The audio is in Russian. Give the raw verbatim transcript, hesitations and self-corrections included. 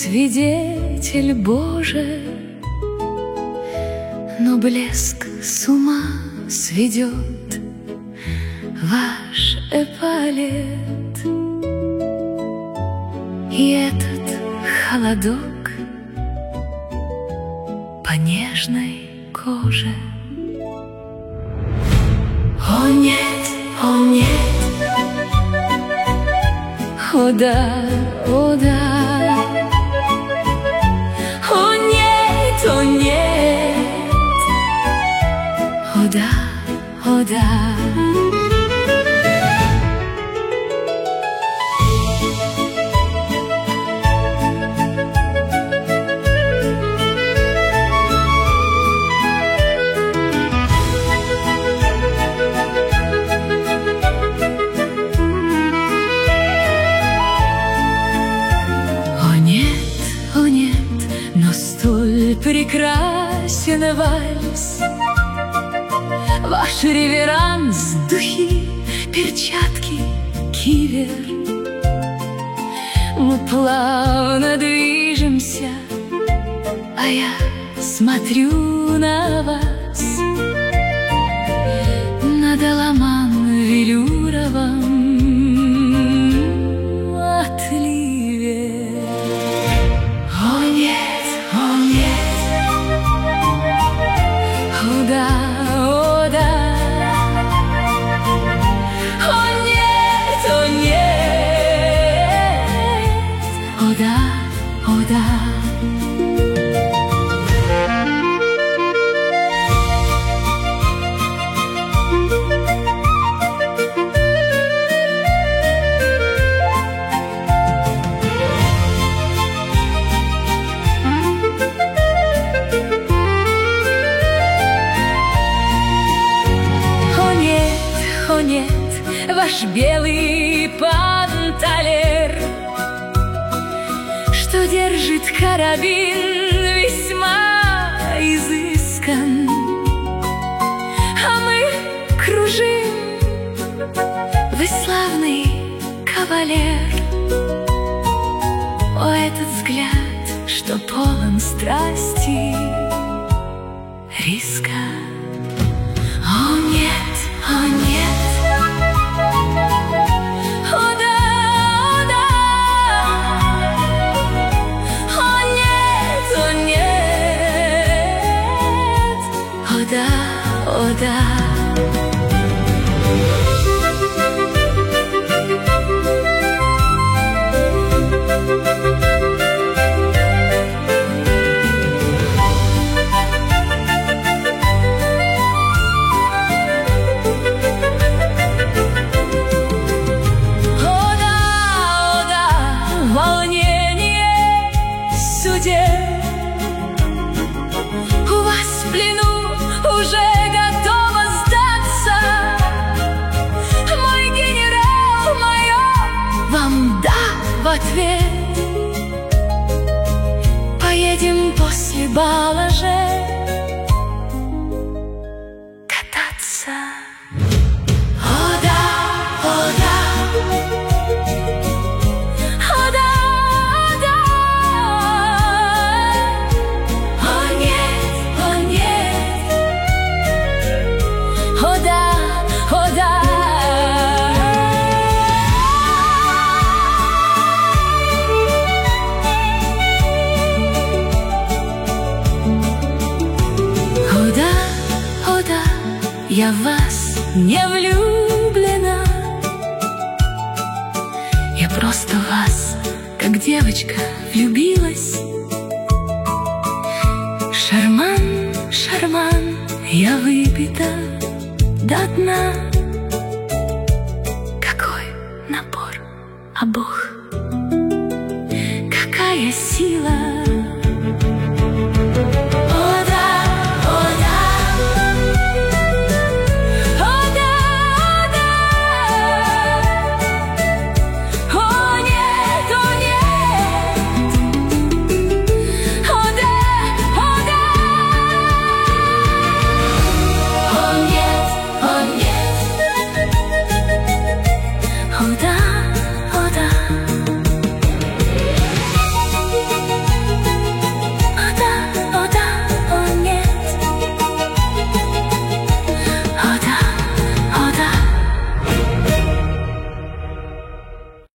свидетель Божий, но блеск с ума сведет ваш эполет. И этот холодок по нежной коже. О нет, о нет, о да, о да, о нет, о нет, о да, о да. Прекрасен вальс, ваш реверанс, духи, перчатки, кивер. Мы плавно движемся, а я смотрю на вас над аламан велюровом отливе. О нет, о нет, о да, о да, о нет, о нет, о да, о да. О нет, ваш белый панталер, что держит карабин, весьма изыскан. А мы кружим, вы славный кавалер. О, этот взгляд, что полон страсти, риска. О нет, о нет, о да, о да, о нет, о нет, о да, о да. У вас в плену уже готова сдаться. Мой генерал, майор, вам да в ответ. Поедем после бала же кататься. О да, о да, я в вас не влюблена, я просто в вас, как девочка, влюбилась. Шарман, шарман, я выпита до дна. Какой напор, а Бог, какая сила